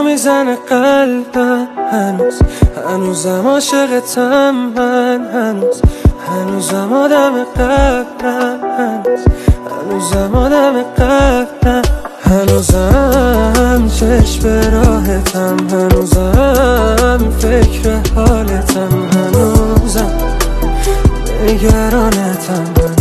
میزنه قلبم، هنوزم عاشقتم من، هنوزم آدم قبلم، هنوزم آدم قبلم، هنوزم چشم به راهتم، هنوزم فکر حالتم، هنوزم نگرانتم.